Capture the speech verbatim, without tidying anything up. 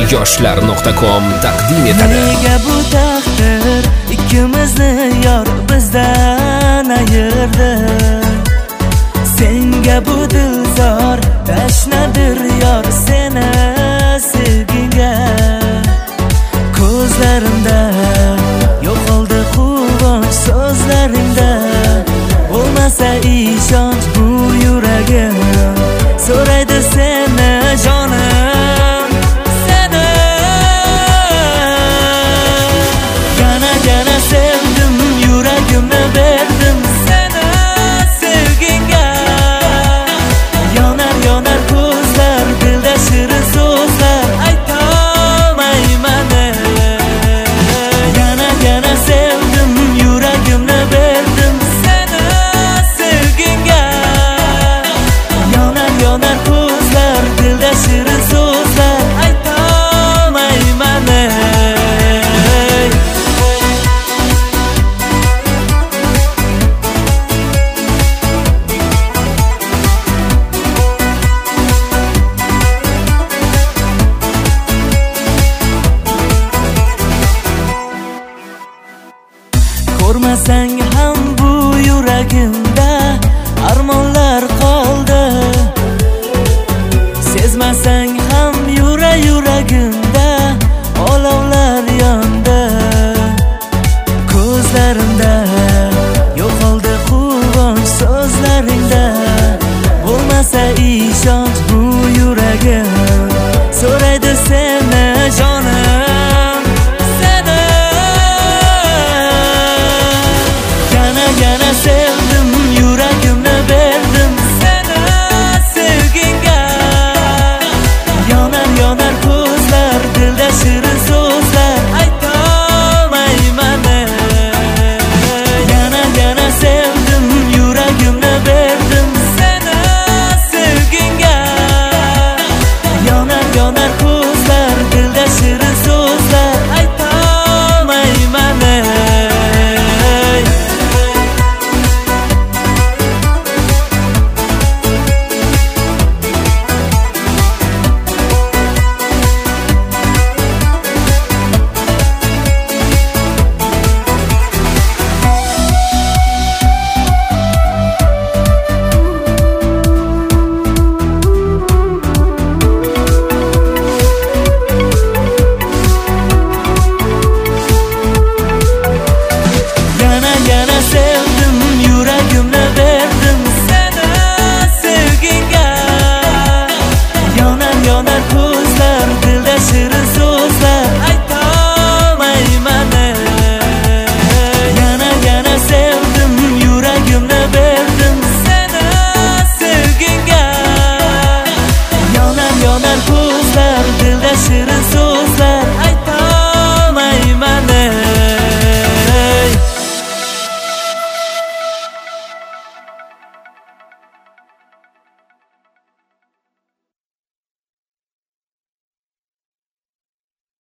yoshlar nuqta com taqdim etadi. Nega bu taqdir ikkimizni yor bizdan ayirdi? Senga bu dilzor tashnadir yor seni sevginga. Ko'zlarimda yo'qoldi quvonch so'zlaringda. Bo'lmasa ishonch bu yuragim so'raydi seni jonim, seni. Yana yana sevdim, yuragimni berdim seni sevginga. Yonar yonar ko'zlar, dilda shirin so'zlar aytolmayman. Yana yana sevdim, yuragimni berdim seni sevginga. Yonar yonar ko'zlar, dilda shirin so'zlar aytolmayman. Ko'rmasang ham bu yuragimda armonlar qoldi. Sezmasang ham yura yuragimda olovlar yondi. Ko'zlarimda yo'qoldi quvonch so'zlaringda. Bo'lmasa ishonch bu yuragim so'raydi sen